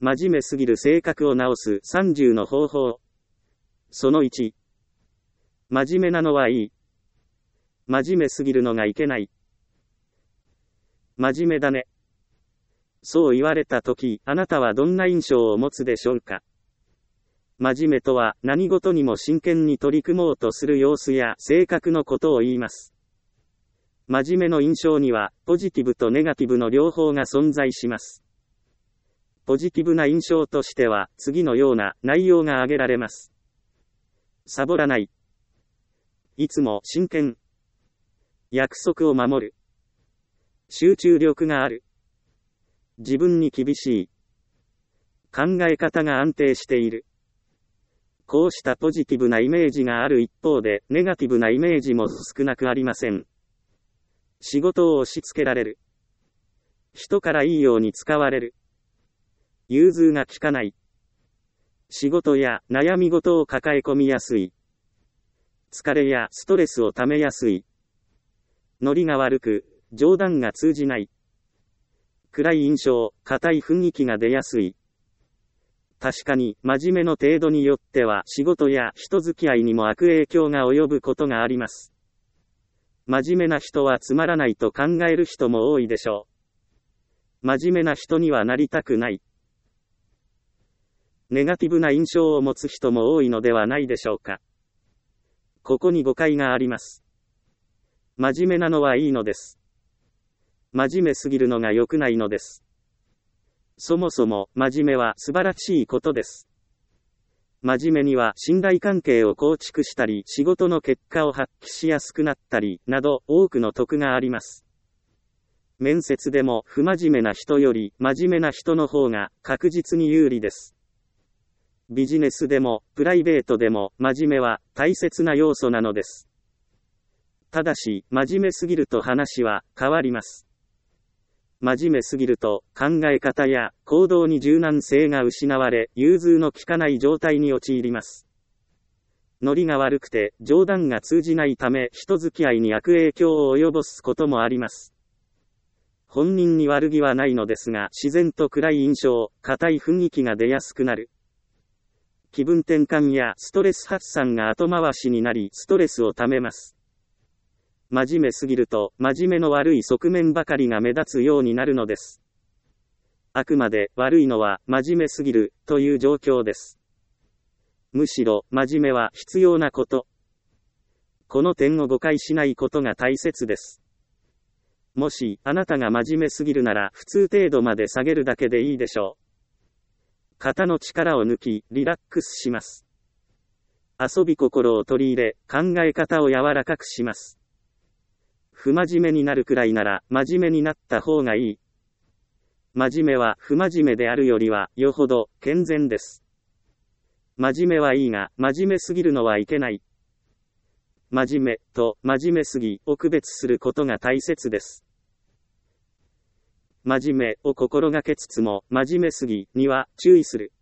真面目すぎる性格を直す30の方法。その1。真面目なのはいい。真面目すぎるのがいけない。真面目だね。そう言われたとき、あなたはどんな印象を持つでしょうか。真面目とは何事にも真剣に取り組もうとする様子や性格のことを言います。真面目の印象には、ポジティブとネガティブの両方が存在します。ポジティブな印象としては、次のような内容が挙げられます。サボらない。いつも真剣。約束を守る。集中力がある。自分に厳しい。考え方が安定している。こうしたポジティブなイメージがある一方で、ネガティブなイメージも少なくありません。仕事を押し付けられる。人からいいように使われる。融通が利かない。仕事や悩み事を抱え込みやすい。疲れやストレスをためやすい。ノリが悪く、冗談が通じない。暗い印象、硬い雰囲気が出やすい。確かに、真面目の程度によっては仕事や人付き合いにも悪影響が及ぶことがあります。真面目な人はつまらないと考える人も多いでしょう。真面目な人にはなりたくない。ネガティブな印象を持つ人も多いのではないでしょうか。ここに誤解があります。真面目なのはいいのです。真面目すぎるのが良くないのです。そもそも、真面目は素晴らしいことです。真面目には信頼関係を構築したり、仕事の結果を発揮しやすくなったり、など多くの得があります。面接でも不真面目な人より真面目な人の方が確実に有利です。ビジネスでもプライベートでも真面目は大切な要素なのです。ただし、真面目すぎると話は変わります。真面目すぎると考え方や行動に柔軟性が失われ、融通の利かない状態に陥ります。ノリが悪くて冗談が通じないため、人付き合いに悪影響を及ぼすこともあります。本人に悪気はないのですが、自然と暗い印象、硬い雰囲気が出やすくなる。気分転換やストレス発散が後回しになり、ストレスをためます。真面目すぎると、真面目の悪い側面ばかりが目立つようになるのです。あくまで悪いのは真面目すぎるという状況です。むしろ真面目は必要なこと。この点を誤解しないことが大切です。もしあなたが真面目すぎるなら、普通程度まで下げるだけでいいでしょう。肩の力を抜き、リラックスします。遊び心を取り入れ、考え方を柔らかくします。不真面目になるくらいなら、真面目になった方がいい。真面目は不真面目であるよりは、よほど健全です。真面目はいいが、真面目すぎるのはいけない。真面目と真面目すぎを区別することが大切です。真面目を心がけつつも、真面目すぎには注意する。